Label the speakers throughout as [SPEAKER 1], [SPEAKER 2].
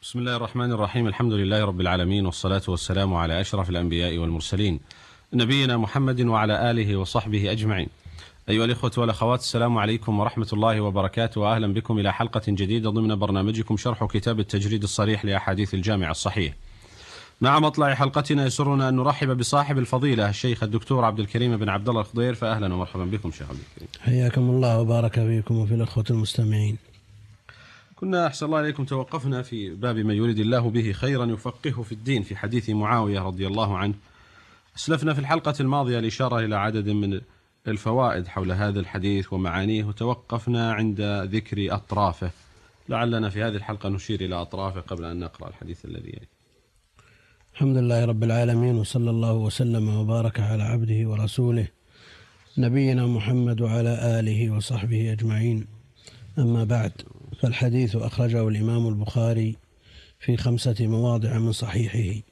[SPEAKER 1] بسم الله الرحمن الرحيم. الحمد لله رب العالمين، والصلاة والسلام على أشرف الأنبياء والمرسلين نبينا محمد وعلى آله وصحبه أجمعين. أيها الإخوة والأخوات، السلام عليكم ورحمة الله وبركاته، وأهلا بكم إلى حلقة جديدة ضمن برنامجكم شرح كتاب التجريد الصريح لأحاديث الجامع الصحيح. مع مطلع حلقتنا يسرنا أن نرحب بصاحب الفضيلة الشيخ الدكتور عبد الكريم بن عبد الله الخضير، فأهلا ومرحبا بكم شيخ عبد الكريم.
[SPEAKER 2] حياكم الله وبارك فيكم وفي الأخوة المستمعين.
[SPEAKER 1] كنا أحسن الله إليكم توقفنا في باب من يريد الله به خيرا يفقهه في الدين، في حديث معاوية رضي الله عنه. أسلفنا في الحلقة الماضية الإشارة إلى عدد من الفوائد حول هذا الحديث ومعانيه، وتوقفنا عند ذكر أطرافه. لعلنا في هذه الحلقة نشير إلى أطرافه قبل أن نقرأ الحديث الذي يلي.
[SPEAKER 2] الحمد لله رب العالمين، وصلى الله وسلم وبارك على عبده ورسوله نبينا محمد وعلى آله وصحبه أجمعين. أما بعد، فالحديث أخرجه الإمام البخاري في 5 مواضع من صحيحه.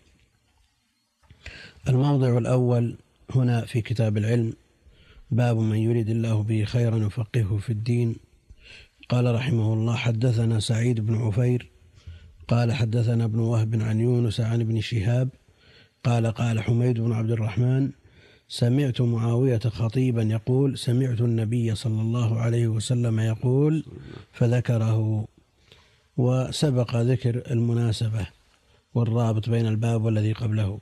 [SPEAKER 2] الموضع الأول هنا في كتاب العلم، باب من يريد الله به خيرا يفقهه في الدين. قال رحمه الله: حدثنا سعيد بن عفير قال حدثنا ابن وهب عن يونس عن ابن شهاب قال حميد بن عبد الرحمن: سمعت معاوية خطيبا يقول: سمعت النبي صلى الله عليه وسلم يقول، فذكره. وسبق ذكر المناسبة والرابط بين الباب والذي قبله.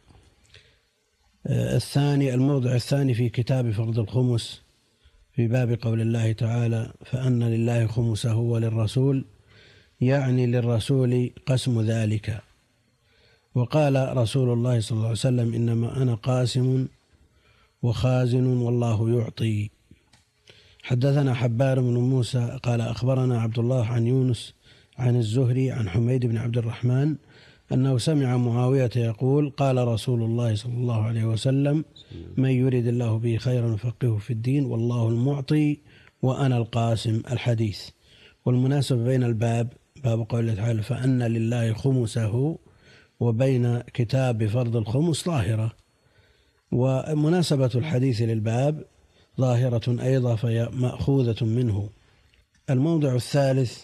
[SPEAKER 2] الموضع الثاني في كتاب فرض الخمس، في باب قول الله تعالى: فأن لله خمسه وللرسول، يعني للرسول قسم ذلك. وقال رسول الله صلى الله عليه وسلم: إنما أنا قاسم وخازن والله يعطي. حدثنا حبار بن موسى قال أخبرنا عبد الله عن يونس عن الزهري عن حميد بن عبد الرحمن أنه سمع معاوية يقول: قال رسول الله صلى الله عليه وسلم: من يريد الله به خيرا يفقهه في الدين والله المعطي وأنا القاسم. الحديث. والمناسبة بين الباب، باب قوله تعالى: فأن لله خمسه، وبين كتاب فرض الخمس ظاهرة، ومناسبة الحديث للباب ظاهرة أيضا، فهي مأخوذة منه. الموضع الثالث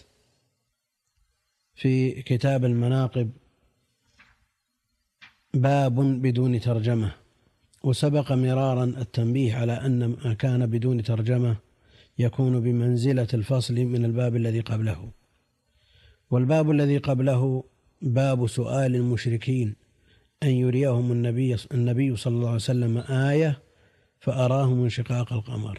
[SPEAKER 2] في كتاب المناقب، باب بدون ترجمة. وسبق مرارا التنبيه على أن ما كان بدون ترجمة يكون بمنزلة الفصل من الباب الذي قبله. والباب الذي قبله باب سؤال المشركين أن يريهم النبي صلى الله عليه وسلم آية فأراهم انشقاق القمر.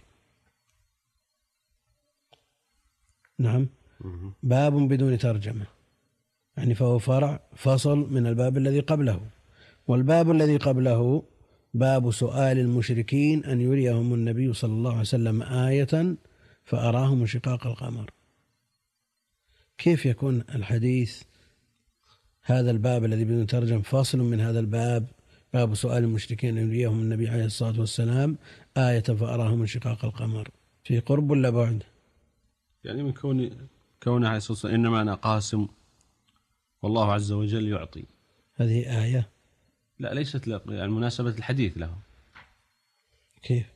[SPEAKER 2] نعم، باب بدون ترجمة، يعني فهو فرع فصل من الباب الذي قبله. والباب الذي قبله باب سؤال المشركين أن يريهم النبي صلى الله عليه وسلم آية فأراهم انشقاق القمر. كيف يكون الحديث هذا الباب الذي بدون ترجمة فاصل من هذا الباب، باب سؤال المشركين أن يريهم النبي عليه الصلاة والسلام آية فأراهم انشقاق القمر؟ في قرب ولا بعد؟ يعني
[SPEAKER 1] من كونه عليه الصلاة والسلام إنما أنا قاسم والله عز وجل يعطي،
[SPEAKER 2] هذه آية؟
[SPEAKER 1] لا، ليست يعني مناسبة الحديث له.
[SPEAKER 2] كيف؟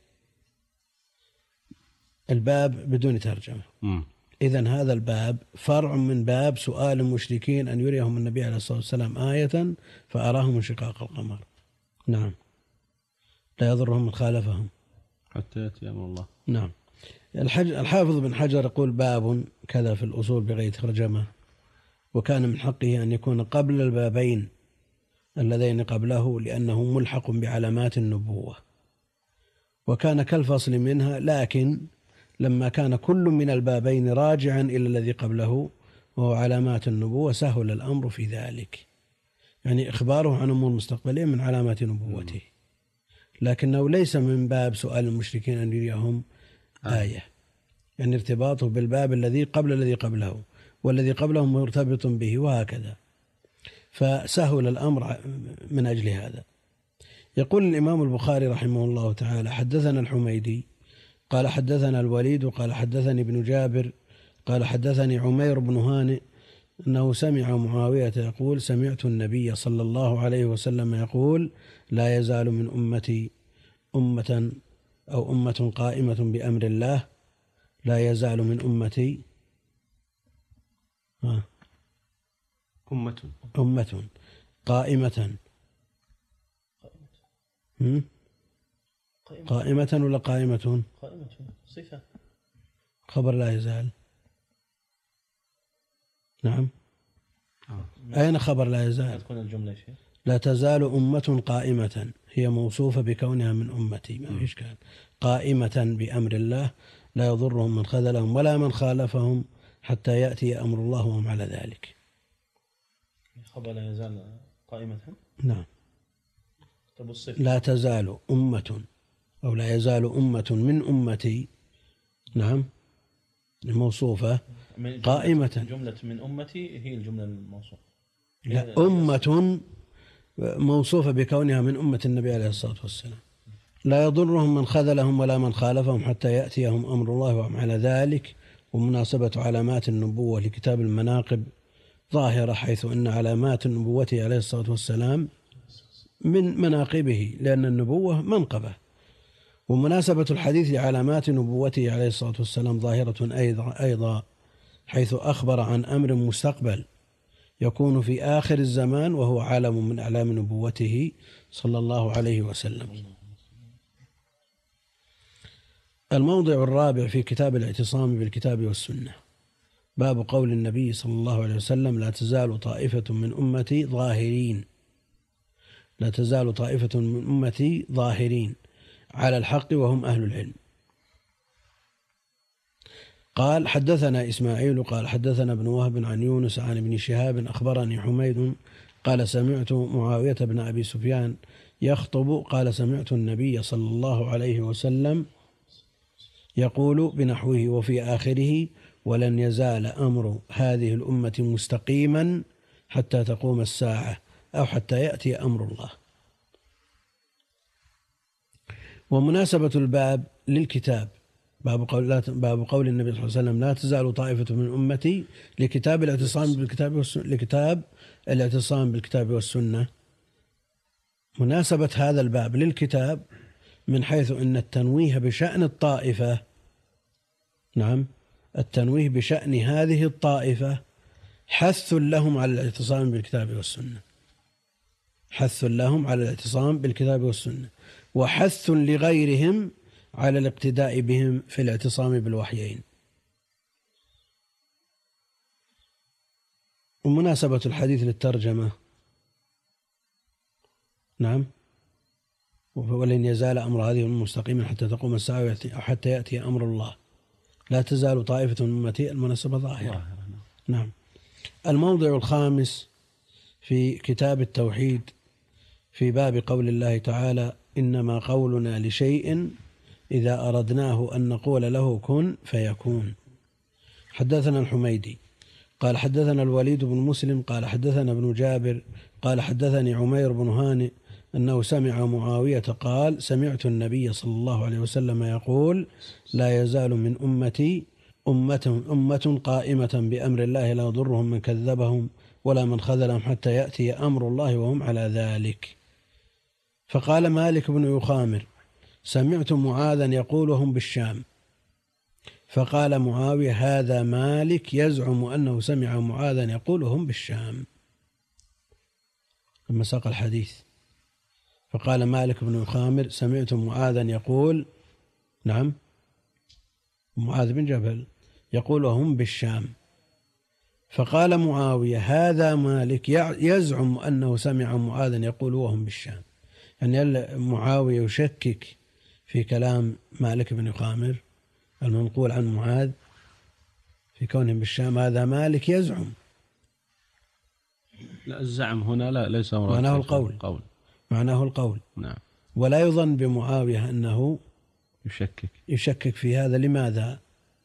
[SPEAKER 2] الباب بدون ترجمة. إذن هذا الباب فرع من باب سؤال المشركين أن يريهم النبي عليه الصلاة والسلام آية فأراهم انشقاق القمر. نعم، لا يضرهم من خالفهم
[SPEAKER 1] حتى يأتي أمر الله.
[SPEAKER 2] نعم. الحافظ بن حجر يقول: باب كذا في الأصول بغير ترجمة، وكان من حقه أن يكون قبل البابين اللذين قبله لأنه ملحق بعلامات النبوة، وكان كالفصل منها، لكن لما كان كل من البابين راجعا إلى الذي قبله وهو علامات النبوة سهل الأمر في ذلك، يعني إخباره عن أمور مستقبلية من علامات نبوته، لكنه ليس من باب سؤال المشركين أن يريهم آية، يعني ارتباطه بالباب الذي قبل الذي قبله، والذي قبله مرتبط به، وهكذا، فسهل الأمر من أجل هذا. يقول الإمام البخاري رحمه الله تعالى: حدثنا الحميدي قال حدثنا الوليد قال حدثني ابن جابر قال حدثني عمير بن هانئ أنه سمع معاوية يقول: سمعت النبي صلى الله عليه وسلم يقول: لا يزال من أمتي أمة قائمة بأمر الله، لا يزال من أمتي أمة قائمة. قائمة ولا قائمة؟
[SPEAKER 1] قائمة صفة،
[SPEAKER 2] خبر لا يزال. نعم. أين خبر لا يزال؟
[SPEAKER 1] تكون الجملة شيء.
[SPEAKER 2] لا تزال أمة قائمة، هي موصوفة بكونها من أمتي، ما في إشكال. قائمة بأمر الله لا يضرهم من خذلهم ولا من خالفهم حتى يأتي أمر الله وهم على ذلك.
[SPEAKER 1] خبر لا يزال قائمة.
[SPEAKER 2] نعم. لا تزال أمة أو لا يزال أمة من أمتي. نعم. الموصوفة قائمة.
[SPEAKER 1] جملة من أمتي هي الجملة الموصوفة.
[SPEAKER 2] لا، أمة موصوفة بكونها من أمة النبي عليه الصلاة والسلام. لا يضرهم من خذلهم ولا من خالفهم حتى يأتيهم أمر الله وهم على ذلك. ومناسبة علامات النبوة لكتاب المناقب ظاهرة، حيث أن علامات نبوته عليه الصلاة والسلام من مناقبه، لأن النبوة منقبة. ومناسبة الحديث لعلامات نبوته عليه الصلاة والسلام ظاهرة أيضا، حيث أخبر عن أمر مستقبل يكون في آخر الزمان، وهو علم من أعلام نبوته صلى الله عليه وسلم. الموضع الرابع في كتاب الاعتصام بالكتاب والسنة، باب قول النبي صلى الله عليه وسلم: لا تزال طائفة من أمتي ظاهرين، لا تزال طائفة من أمتي ظاهرين على الحق وهم أهل العلم. قال: حدثنا إسماعيل قال حدثنا ابن وهب عن يونس عن ابن شهاب أخبرني حميد قال: سمعت معاوية بن أبي سفيان يخطب قال: سمعت النبي صلى الله عليه وسلم يقول بنحوه وفي آخره: ولن يزال أمر هذه الأمة مستقيما حتى تقوم الساعة أو حتى يأتي أمر الله. ومناسبة الباب للكتاب، باب قول النبي صلى الله عليه وسلم: لا تزال طائفة من أمتي، لكتاب الاعتصام بالكتاب والسنة، لكتاب الاعتصام بالكتاب والسنة. مناسبة هذا الباب للكتاب من حيث أن التنويه بشأن الطائفة، نعم، التنويه بشأن هذه الطائفة حث لهم على الاعتصام بالكتاب والسنة، حث لهم على الاعتصام بالكتاب والسنة، وحث لغيرهم على الاقتداء بهم في الاعتصام بالوحيين. ومناسبة الحديث للترجمة، نعم، ولن يزال أمر هذه مستقيما حتى تقوم الساعة أو حتى يأتي أمر الله. لا تزال طائفة من أمتي، المناسبة ظاهرة. نعم. الموضع الخامس في كتاب التوحيد في باب قول الله تعالى: إنما قولنا لشيء إذا أردناه أن نقول له كن فيكون. حدثنا الحميدي قال حدثنا الوليد بن مسلم قال حدثنا ابن جابر قال حدثني عمير بن هانئ أنه سمع معاوية قال: سمعت النبي صلى الله عليه وسلم يقول: لا يزال من أمتي أمة قائمة بأمر الله لا يضرهم من كذبهم ولا من خذلهم حتى يأتي أمر الله وهم على ذلك. فقال مالك بن يخامر: سمعت معاذا يقول وهم بالشام. فقال معاوية: هذا مالك يزعم أنه سمع معاذا يقول وهم بالشام، لما ساق الحديث. فقال مالك بن يخامر: سمعت معاذا يقول، نعم، معاذ بن جبل يقول وهم بالشام. فقال معاوية: هذا مالك يزعم أنه سمع معاذا يقول وهم بالشام. يعني معاوية يشكك في كلام مالك بن يخامر المنقول عن معاذ في كونهم بالشام. هذا مالك يزعم.
[SPEAKER 1] لا، الزعم هنا لا، ليس
[SPEAKER 2] معناه القول. معناه القول.
[SPEAKER 1] نعم.
[SPEAKER 2] ولا يظن بمعاوية أنه يشكك في هذا. لماذا؟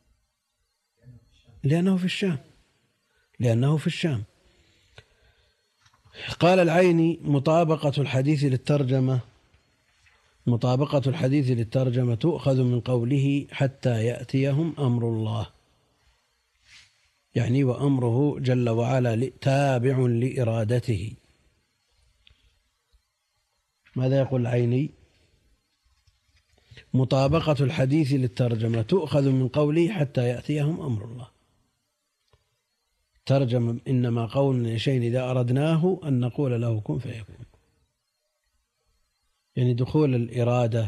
[SPEAKER 2] لأنه في الشام. قال العيني: مطابقة الحديث للترجمة تؤخذ من قوله: حتى يأتيهم أمر الله، يعني وأمره جل وعلا تابع لإرادته. ماذا يقول العيني؟ مطابقة الحديث للترجمة تؤخذ من قوله: حتى يأتيهم أمر الله. ترجم إنما قولنا لشيء إذا أردناه أن نقول له كن فيكون، يعني دخول الإرادة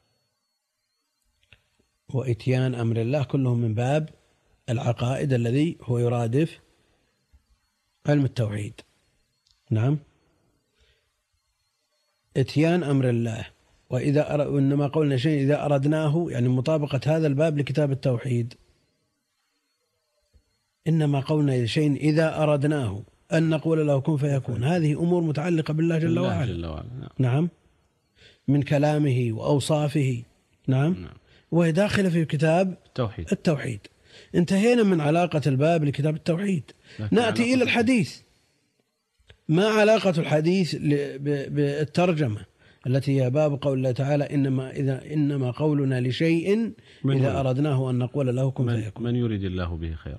[SPEAKER 2] وإتيان أمر الله كله من باب العقائد الذي هو يرادف علم التوحيد. نعم، إتيان أمر الله، وإنما قولنا شيء إذا أردناه يعني مطابقة هذا الباب لكتاب التوحيد. إنما قولنا شيء إذا أردناه أن نقول له كن فيكون، هذه أمور متعلقة بالله جل وعلا. نعم، من كلامه وأوصافه. نعم، وهي داخلة في كتاب التوحيد. انتهينا من علاقة الباب لكتاب التوحيد، نأتي إلى الحديث. ما علاقة الحديث بالترجمة التي هي باب قول الله تعالى إنما قولنا لشيء إذا أردناه أن نقول له كن فيكون.
[SPEAKER 1] من يريد الله به خيرا.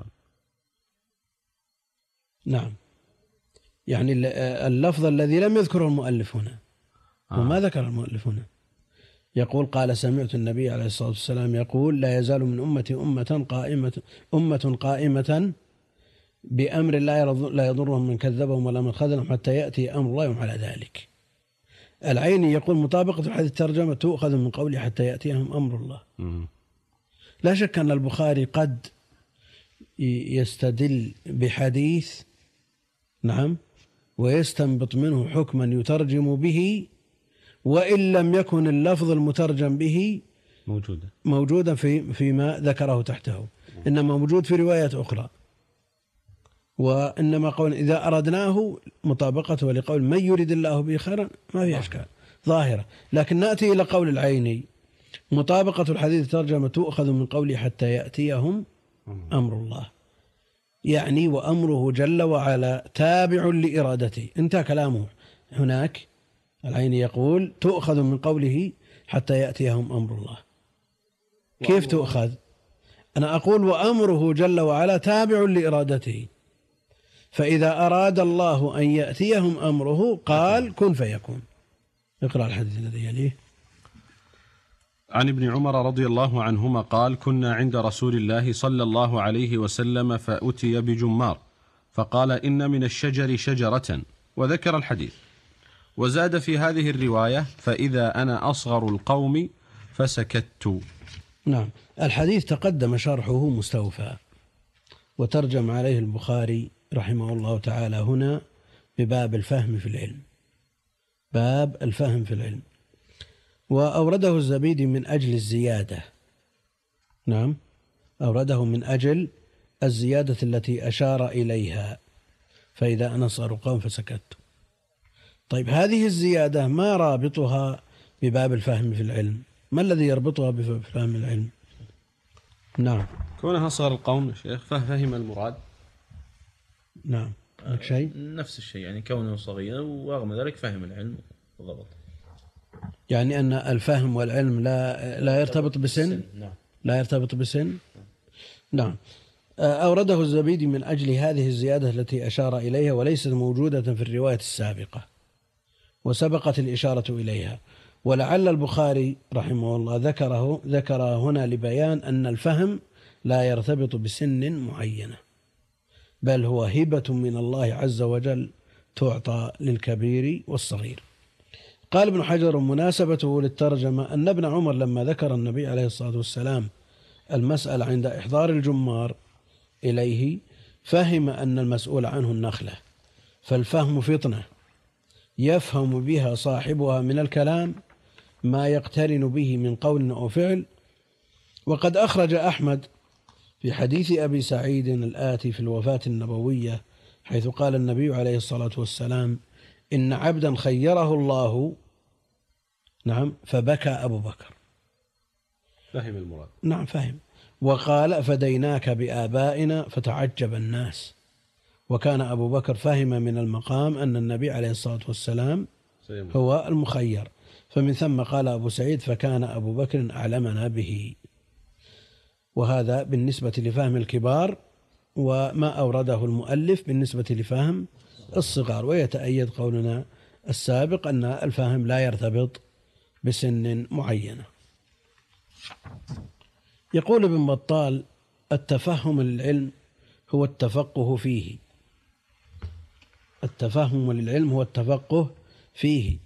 [SPEAKER 2] نعم، يعني اللفظ الذي لم يذكره المؤلف هنا، وما ذكر المؤلف هنا، يقول قال سمعت النبي عليه الصلاة والسلام يقول لا يزال من أمتي أمة قائمة بأمر لا يضرهم من كذبهم ولا من خذلهم حتى يأتي أمر الله يوم على ذلك. العيني يقول مطابقة الحديث الترجمة تؤخذ من قوله حتى يأتيهم أمر الله. لا شك أن البخاري قد يستدل بحديث، نعم، ويستنبط منه حكما يترجم به، وإن لم يكن اللفظ المترجم به موجودا فيما ذكره تحته، إنما موجود في روايات أخرى. وإنما قول إذا أردناه مطابقته لقول من يريد الله به خيرا ما في أشكال ظاهرة. لكن نأتي إلى قول العيني مطابقة الحديث ترجمة تؤخذ من قوله حتى يأتيهم أمر الله، يعني وأمره جل وعلا تابع لإرادته. انتهى كلامه هناك. العيني يقول تؤخذ من قوله حتى يأتيهم أمر الله. كيف تؤخذ؟ أنا أقول وأمره جل وعلا تابع لإرادته، فإذا أراد الله أن يأتيهم أمره قال كن فيكون. اقرأ الحديث الذي يليه.
[SPEAKER 1] عن ابن عمر رضي الله عنهما قال كنا عند رسول الله صلى الله عليه وسلم فأتي بجمار فقال إن من الشجر شجرة، وذكر الحديث، وزاد في هذه الرواية فإذا أنا أصغر القوم فسكت.
[SPEAKER 2] نعم، الحديث تقدم شرحه مستوفى، وترجم عليه البخاري رحمه الله تعالى هنا بباب الفهم في العلم، باب الفهم في العلم، وأورده الزبيدي من أجل الزيادة. نعم، أورده من أجل الزيادة التي أشار إليها، فإذا أنا صار قوم فسكت. طيب هذه الزيادة ما رابطها بباب الفهم في العلم؟ ما الذي يربطها بباب الفهم في العلم؟ نعم،
[SPEAKER 1] كونها صار القوم شيخ فهم المراد.
[SPEAKER 2] نعم، شيء
[SPEAKER 3] نفس الشيء، يعني كونه صغير ورغم ذلك فهم العلم وضبط.
[SPEAKER 2] يعني أن الفهم والعلم لا يرتبط بسن.
[SPEAKER 3] نعم،
[SPEAKER 2] لا يرتبط بسن. نعم، أورده الزبيدي من أجل هذه الزيادة التي أشار إليها وليست موجودة في الرواية السابقة، وسبقت الإشارة إليها. ولعل البخاري رحمه الله ذكر هنا لبيان أن الفهم لا يرتبط بسن معينة، بل هو هبة من الله عز وجل تعطى للكبير والصغير. قال ابن حجر مناسبته للترجمة أن ابن عمر لما ذكر النبي عليه الصلاة والسلام المسألة عند إحضار الجمار إليه فهم أن المسؤول عنه النخلة، فالفهم فطنة يفهم بها صاحبها من الكلام ما يقترن به من قول أو فعل. وقد أخرج أحمد في حديث أبي سعيد الآتي في الوفاة النبوية حيث قال النبي عليه الصلاة والسلام إن عبدا خيره الله، نعم، فبكى أبو بكر.
[SPEAKER 1] فهم المراد.
[SPEAKER 2] نعم، فهم. وقال فديناك بآبائنا فتعجب الناس. وكان أبو بكر فهم من المقام أن النبي عليه الصلاة والسلام هو المخير، فمن ثم قال أبو سعيد فكان أبو بكر أعلمنا به. وهذا بالنسبة لفهم الكبار، وما أورده المؤلف بالنسبة لفهم الصغار. ويتأيد قولنا السابق أن الفهم لا يرتبط بسن معينة. يقول ابن بطال التفهم للعلم هو التفقه فيه التفهم للعلم هو التفقه فيه،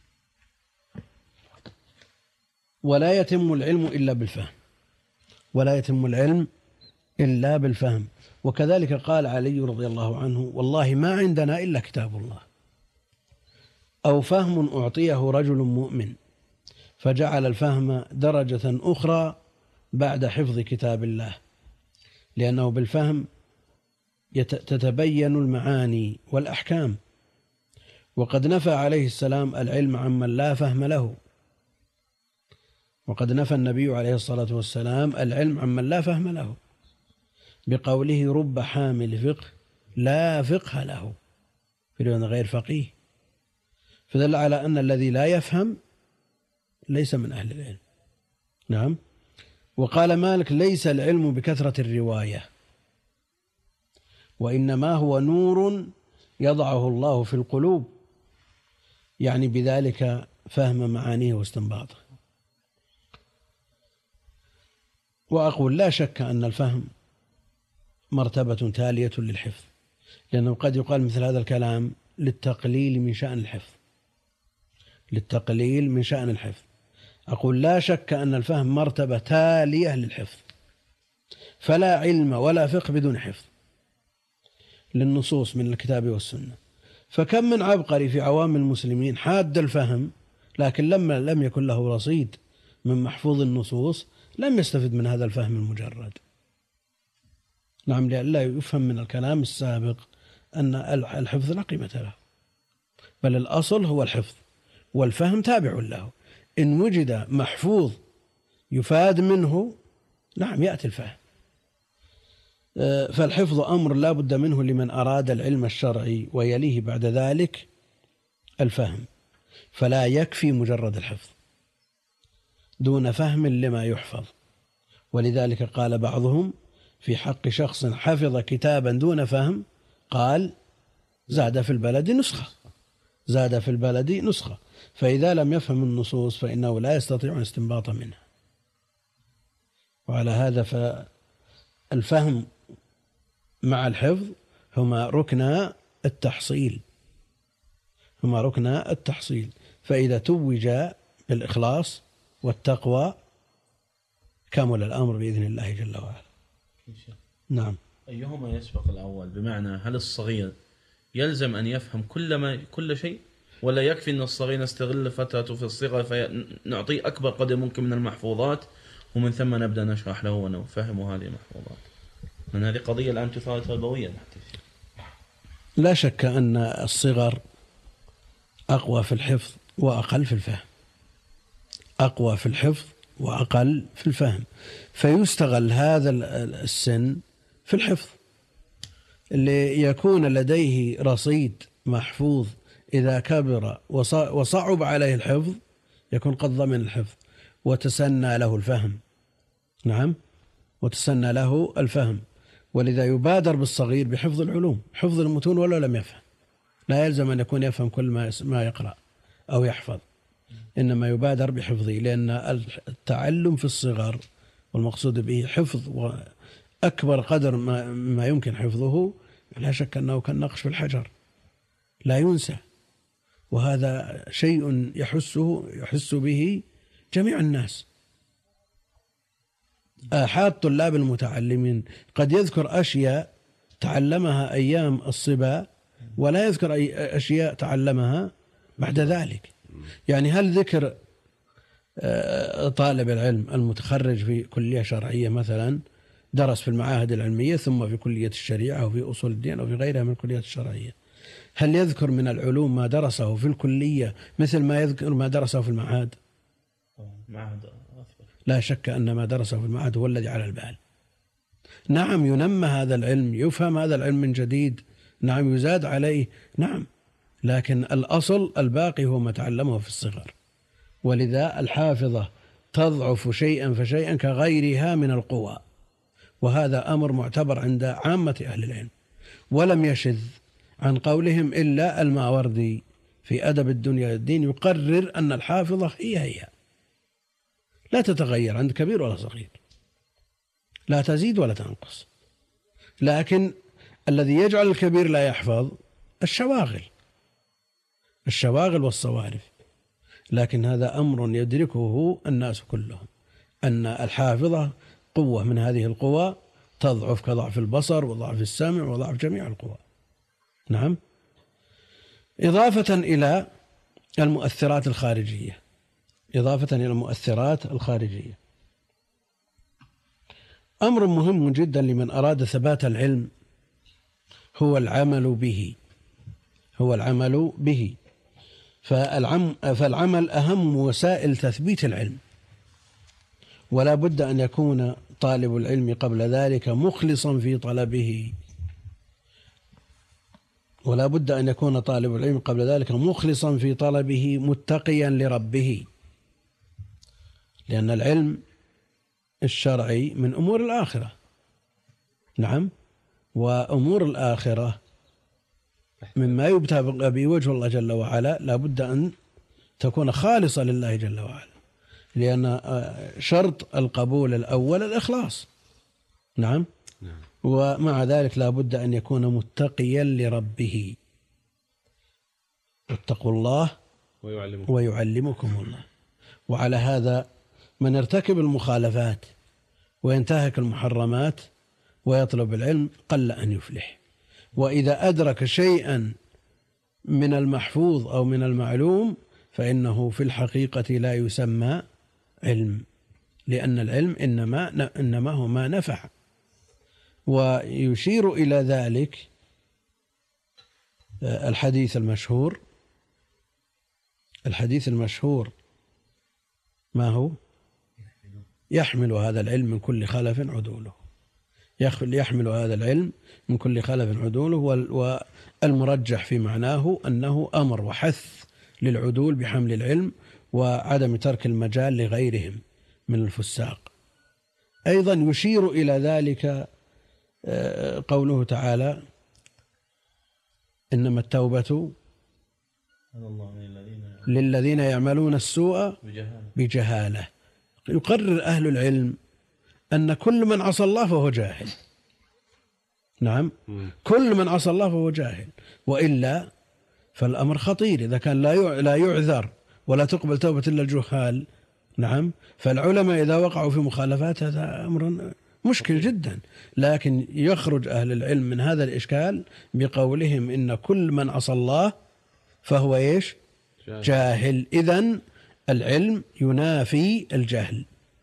[SPEAKER 2] ولا يتم العلم إلا بالفهم، ولا يتم العلم إلا بالفهم. وكذلك قال علي رضي الله عنه: والله ما عندنا إلا كتاب الله، أو فهم أعطيه رجل مؤمن فجعل الفهم درجة أخرى بعد حفظ كتاب الله، لأنه بالفهم تتبين المعاني والأحكام. وقد نفى عليه السلام العلم عمن لا فهم له، وقد نفى النبي عليه الصلاة والسلام العلم عمن لا فهم له بقوله: رب حامل فقه لا فقه له، في رواية غير فقيه، فدل على أن الذي لا يفهم ليس من أهل العلم. نعم. وقال مالك: ليس العلم بكثرة الرواية، وإنما هو نور يضعه الله في القلوب، يعني بذلك فهم معانيه واستنباطه. وأقول: لا شك أن الفهم مرتبة تالية للحفظ، لأنه قد يقال مثل هذا الكلام للتقليل من شأن الحفظ، للتقليل من شأن الحفظ. أقول: لا شك أن الفهم مرتبة تالية للحفظ، فلا علم ولا فقه بدون حفظ للنصوص من الكتاب والسنة. فكم من عبقري في عوام المسلمين حاد الفهم، لكن لما لم يكن له رصيد من محفوظ النصوص لم يستفد من هذا الفهم المجرد. نعم، لا يفهم من الكلام السابق أن الحفظ لا قيمة له، بل الأصل هو الحفظ، والفهم تابع له. إن وجد محفوظ يفاد منه، نعم، يأتي الفهم. فالحفظ أمر لا بد منه لمن أراد العلم الشرعي، ويليه بعد ذلك الفهم، فلا يكفي مجرد الحفظ دون فهم لما يحفظ. ولذلك قال بعضهم في حق شخص حفظ كتابا دون فهم، قال: زاد في البلد نسخة، زاد في البلد نسخة. فإذا لم يفهم النصوص فإنه لا يستطيع الاستنباط منها. وعلى هذا فالفهم مع الحفظ هما ركن التحصيل، هما ركن التحصيل. فإذا توج بالإخلاص والتقوى كمل الأمر بإذن الله جل وعلا. نعم.
[SPEAKER 3] أيهما يسبق الأول؟ بمعنى هل الصغير يلزم أن يفهم كل شيء، ولا يكفي أن الصغير نستغل فترته في الصغر فنعطيه أكبر قدر ممكن من المحفوظات، ومن ثم نبدأ نشرح له ونفهم هذه المحفوظات؟ من هذه قضية الآن تثار تربويا.
[SPEAKER 2] لا شك أن الصغر أقوى في الحفظ وأقل في الفهم، أقوى في الحفظ وأقل في الفهم، فيستغل هذا السن في الحفظ ليكون لديه رصيد محفوظ. إذا كبر وصعب عليه الحفظ يكون قد ضمن الحفظ وتسنى له الفهم. نعم، وتسنى له الفهم. ولذا يبادر بالصغير بحفظ العلوم، حفظ المتون ولو لم يفهم. لا يلزم أن يكون يفهم كل ما يقرأ أو يحفظ، إنما يبادر بحفظه، لأن التعلم في الصغر والمقصود به حفظ وأكبر قدر ما يمكن حفظه، لا شك أنه كالنقش في الحجر لا ينسى. وهذا شيء يحس به جميع الناس. آحاد طلاب المتعلمين قد يذكر أشياء تعلمها أيام الصبا ولا يذكر أي أشياء تعلمها بعد ذلك. يعني هل ذكر طالب العلم المتخرج في كلية شرعية مثلا درس في المعاهد العلمية ثم في كلية الشريعة وفي أصول الدين أو في غيرها من الكليات الشرعية، هل يذكر من العلوم ما درسه في الكلية مثل ما يذكر ما درسه في المعهد؟ لا شك أن ما درسه في المعهد هو الذي على البال. نعم، ينمى هذا العلم، يفهم هذا العلم من جديد، نعم، يزاد عليه، نعم، لكن الأصل الباقي هو ما تعلمه في الصغر. ولذا الحافظة تضعف شيئا فشيئا كغيرها من القوى، وهذا أمر معتبر عند عامة أهل العلم. ولم يشذ عن قولهم إلا الماوردي في أدب الدنيا والدين، يقرر أن الحافظة هي لا تتغير عند كبير ولا صغير، لا تزيد ولا تنقص. لكن الذي يجعل الكبير لا يحفظ الشواغل والصوارف. لكن هذا أمر يدركه الناس كلهم، أن الحافظة قوة من هذه القوى تضعف كضعف البصر وضعف السمع وضعف جميع القوى. نعم. إضافة إلى المؤثرات الخارجية، أمر مهم جدا لمن أراد ثبات العلم هو العمل به. فالعمل أهم وسائل تثبيت العلم، ولا بد أن يكون طالب العلم قبل ذلك مخلصا في طلبه، متقيا لربه، لأن العلم الشرعي من أمور الآخرة. نعم. وأمور الآخرة مما يبتغى بوجه الله جل وعلا لا بد أن تكون خالصة لله جل وعلا، لأن شرط القبول الأول الإخلاص. نعم. ومع ذلك لا بد أن يكون متقيا لربه. اتقوا الله ويعلمكم الله. وعلى هذا من يرتكب المخالفات وينتهك المحرمات ويطلب العلم قل أن يفلح. وإذا أدرك شيئا من المحفوظ أو من المعلوم فإنه في الحقيقة لا يسمى علم، لأن العلم إنما هو ما نفع. ويشير إلى ذلك الحديث المشهور ما هو؟ يحمل هذا العلم من كل خلف عدوله. يحمل هذا العلم من كل خلف عدوله. والمرجح في معناه أنه أمر وحث للعدول بحمل العلم وعدم ترك المجال لغيرهم من الفساق. أيضا يشير إلى ذلك قوله تعالى: إنما التوبة للذين يعملون السوء بجهالة. يقرر أهل العلم أن كل من عصى الله فهو جاهل. نعم. كل من عصى الله فهو جاهل، وإلا فالأمر خطير إذا كان لا يعذر ولا تقبل توبة إلا الجهال. نعم. فالعلماء إذا وقعوا في مخالفات هذا أمر مشكل جدا، لكن يخرج أهل العلم من هذا الإشكال بقولهم إن كل من عصى الله فهو إيش؟ جاهل. إذن العلم ينافي الجهل،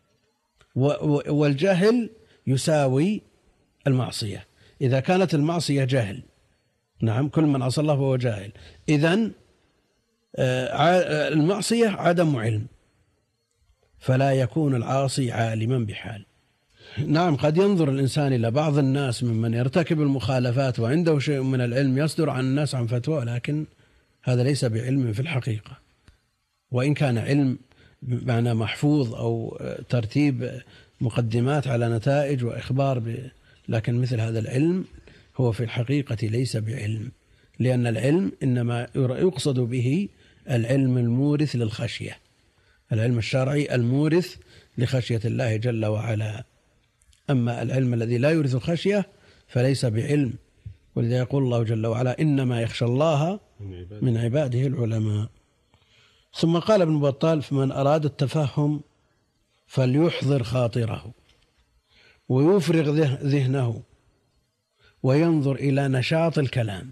[SPEAKER 2] والجهل يساوي المعصية. إذا كانت المعصية جهل، نعم، كل من عصى الله فهو جاهل، إذن المعصية عدم علم، فلا يكون العاصي عالما بحال. نعم. قد ينظر الإنسان إلى بعض الناس ممن يرتكب المخالفات وعنده شيء من العلم يصدر عن الناس عن فتوى، لكن هذا ليس بعلم في الحقيقة، وإن كان علم بمعنى محفوظ أو ترتيب مقدمات على نتائج وإخبار لكن مثل هذا العلم هو في الحقيقة ليس بعلم، لأن العلم إنما يقصد به العلم المورث للخشية، العلم الشرعي المورث لخشية الله جل وعلا. أما العلم الذي لا يورث الخشية فليس بعلم، ولذا يقول الله جل وعلا: إنما يخشى الله من عباده العلماء. ثم قال ابن بطال: فمن أراد التفهم فليحضر خاطره ويفرغ ذهنه وينظر إلى نشاط الكلام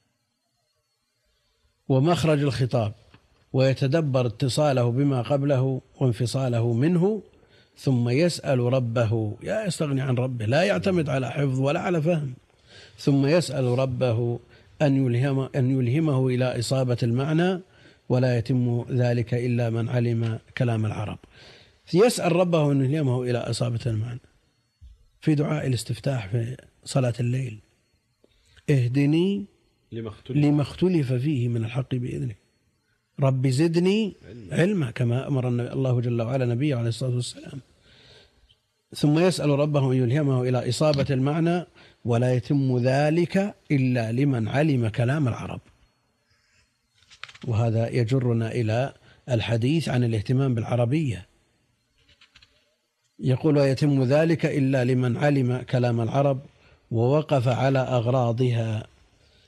[SPEAKER 2] ومخرج الخطاب ويتدبر اتصاله بما قبله وانفصاله منه، ثم يسأل ربه، يستغني عن ربه، لا يعتمد على حفظ ولا على فهم، ثم يسأل ربه أن يلهمه إلى إصابة المعنى، ولا يتم ذلك إلا من علم كلام العرب. يسأل ربه أن يلهمه إلى إصابة المعنى في دعاء الاستفتاح في صلاة الليل: اهدني لما اختلف فيه من الحق بإذنك، رب زدني علما، كما أمر الله جل وعلا نبيه عليه الصلاة والسلام. ثم يسأل ربه أن يلهمه إلى إصابة المعنى، ولا يتم ذلك إلا لمن علم كلام العرب. وهذا يجرنا إلى الحديث عن الاهتمام بالعربية. يقول: ويتم ذلك إلا لمن علم كلام العرب ووقف على أغراضها.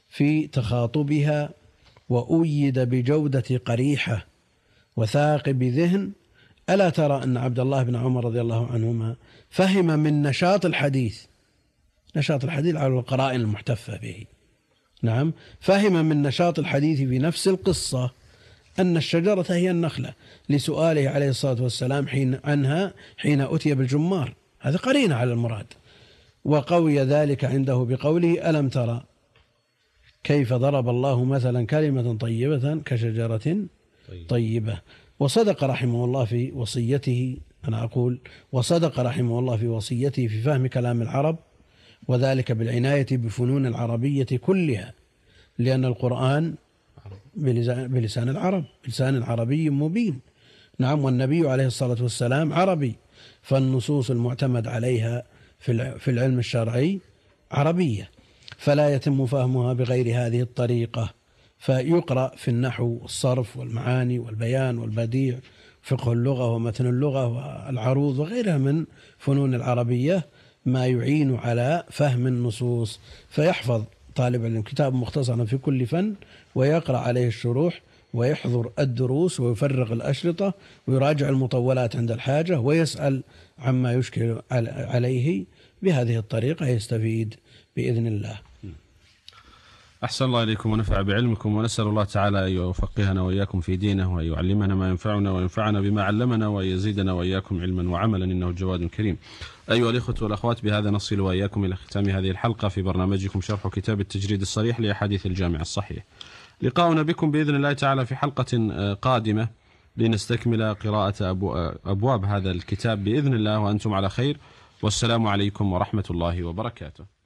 [SPEAKER 2] في تخاطبها وأيد بجودة قريحة وثاقب ذهن. ألا ترى أن عبد الله بن عمر رضي الله عنهما فهم من نشاط الحديث على القرائن المحتفة به، نعم، فهم من نشاط الحديث في نفس القصة أن الشجرة هي النخلة لسؤاله عليه الصلاة والسلام حين أتي بالجمار، هذا قرينة على المراد. وقوي ذلك عنده بقوله ألم ترى كيف ضرب الله مثلا كلمة طيبة كشجرة طيبة. وصدق رحمه الله في وصيته، أنا أقول وصدق رحمه الله في وصيته في فهم كلام العرب، وذلك بالعناية بفنون العربية كلها، لأن القرآن بلسان العرب، بلسان عربي مبين، نعم، والنبي عليه الصلاة والسلام عربي، فالنصوص المعتمد عليها في العلم الشرعي عربية، فلا يتم فهمها بغير هذه الطريقة. فيقرأ في النحو والصرف والمعاني والبيان والبديع، فقه اللغة ومتن اللغة والعروض وغيرها من فنون العربية، ما يعين على فهم النصوص. فيحفظ طالب العلم كتاب مختصرا في كل فن، ويقرأ عليه الشروح، ويحضر الدروس، ويفرغ الأشرطة، ويراجع المطولات عند الحاجة، ويسأل عما يشكل عليه. بهذه الطريقة يستفيد بإذن الله.
[SPEAKER 1] أحسن الله إليكم ونفع بعلمكم، ونسأل الله تعالى أن يفقهنا وإياكم في دينه، وأن يعلمنا ما ينفعنا وينفعنا بما علمنا، وأن يزيدنا وإياكم علما وعملا، إنه جواد كريم. أيها الإخوة والأخوات، بهذا نصل وإياكم إلى ختام هذه الحلقة في برنامجكم شرح كتاب التجريد الصريح لأحاديث الجامع الصحيح. لقاؤنا بكم بإذن الله تعالى في حلقة قادمة لنستكمل قراءة أبواب هذا الكتاب بإذن الله، وأنتم على خير، والسلام عليكم ورحمة الله وبركاته.